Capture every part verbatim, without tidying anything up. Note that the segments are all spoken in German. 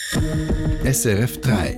S R F drei.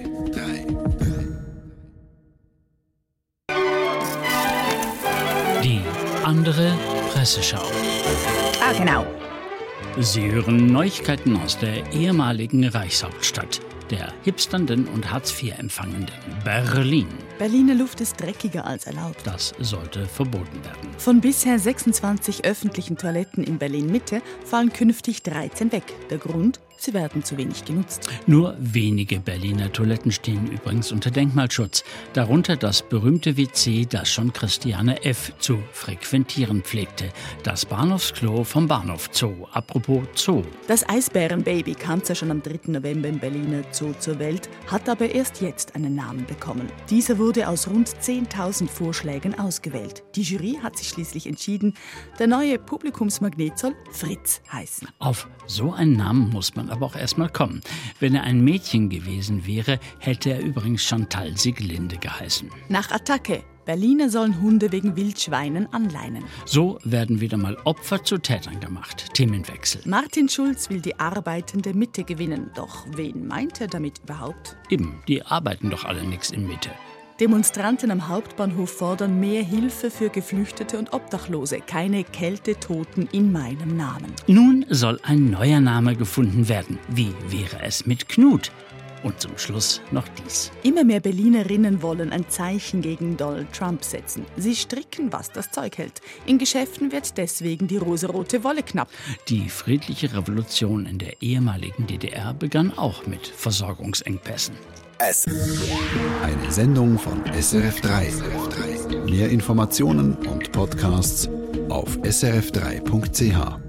Die andere Presseschau. Ah, genau. Sie hören Neuigkeiten aus der ehemaligen Reichshauptstadt, der hipsternden und Hartz vier empfangenden Berlin. Berliner Luft ist dreckiger als erlaubt. Das sollte verboten werden. Von bisher sechsundzwanzig öffentlichen Toiletten in Berlin-Mitte fallen künftig dreizehn weg. Der Grund? Sie werden zu wenig genutzt. Nur wenige Berliner Toiletten stehen übrigens unter Denkmalschutz. Darunter das berühmte W C, das schon Christiane F. zu frequentieren pflegte. Das Bahnhofsklo vom Bahnhof Zoo. Apropos Zoo. Das Eisbärenbaby kam zwar schon am dritten November im Berliner Zoo zur Welt, hat aber erst jetzt einen Namen bekommen. Dieser wurde aus rund zehntausend Vorschlägen ausgewählt. Die Jury hat sich schließlich entschieden, der neue Publikumsmagnet soll Fritz heißen. Auf so einen Namen muss man aber auch erstmal kommen. Wenn er ein Mädchen gewesen wäre, hätte er übrigens Chantal Sieglinde geheißen. Nach Attacke. Berliner sollen Hunde wegen Wildschweinen anleinen. So werden wieder mal Opfer zu Tätern gemacht. Themenwechsel. Martin Schulz will die arbeitende Mitte gewinnen. Doch wen meint er damit überhaupt? Eben, die arbeiten doch alle nichts in Mitte. Demonstranten am Hauptbahnhof fordern mehr Hilfe für Geflüchtete und Obdachlose. Keine Kältetoten in meinem Namen. Nun soll ein neuer Name gefunden werden. Wie wäre es mit Knut? Und zum Schluss noch dies. Immer mehr Berlinerinnen wollen ein Zeichen gegen Donald Trump setzen. Sie stricken, was das Zeug hält. In Geschäften wird deswegen die rosarote Wolle knapp. Die friedliche Revolution in der ehemaligen D D R begann auch mit Versorgungsengpässen. S. Eine Sendung von S R F drei. Mehr Informationen und Podcasts auf s r f drei punkt c h.